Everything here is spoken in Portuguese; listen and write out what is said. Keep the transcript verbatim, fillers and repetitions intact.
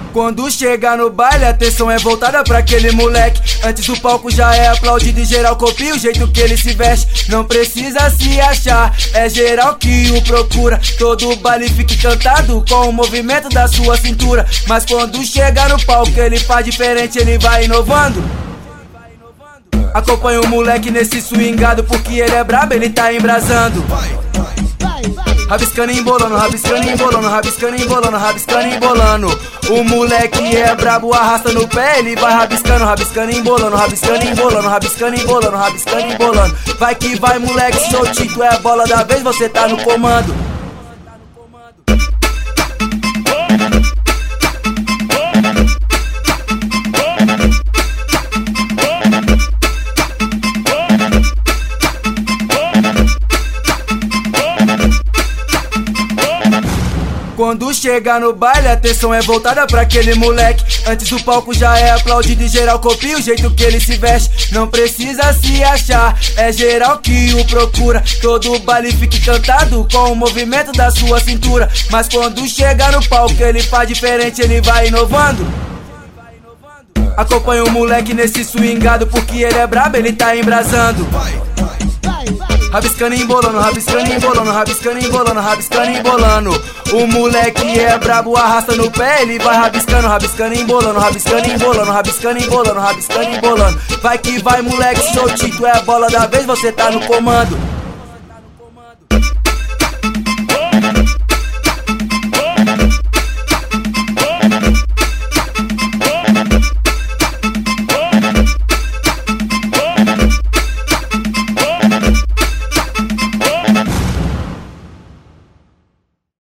Quando chega no baile, a atenção é voltada pra aquele moleque. Antes do palco já é aplaudido e geral copia o jeito que ele se veste. Não precisa se achar, é geral que o procura. Todo baile fica encantado com o movimento da sua cintura. Mas quando chega no palco ele faz diferente, ele vai inovando. Acompanha o moleque nesse swingado, porque ele é brabo, ele tá embrasando. Rabiscando e embolando, rabiscando e embolando, rabiscando e embolando, rabiscando e embolando. O moleque é brabo, arrasta no pé, ele vai rabiscando, rabiscando e embolando, rabiscando e embolando, rabiscando e embolando, rabiscando e embolando. Vai que vai, moleque soltinho, tu é a bola da vez, você tá no comando. Quando chega no baile, a atenção é voltada pra aquele moleque. Antes do palco já é aplaudido e geral copia o jeito que ele se veste. Não precisa se achar, é geral que o procura. Todo baile fica encantado com o movimento da sua cintura. Mas quando chega no palco ele faz diferente, ele vai inovando. Acompanha o moleque nesse swingado, porque ele é brabo, ele tá embrasando. Rabiscando e embolando, rabiscando e embolando, rabiscando e embolando, rabiscando e embolando. O moleque é brabo, arrasta no pé, ele vai rabiscando, rabiscando e embolando, rabiscando e embolando, rabiscando e embolando, rabiscando e embolando. Vai que vai, moleque soltinho, tu é a bola da vez, você tá no comando.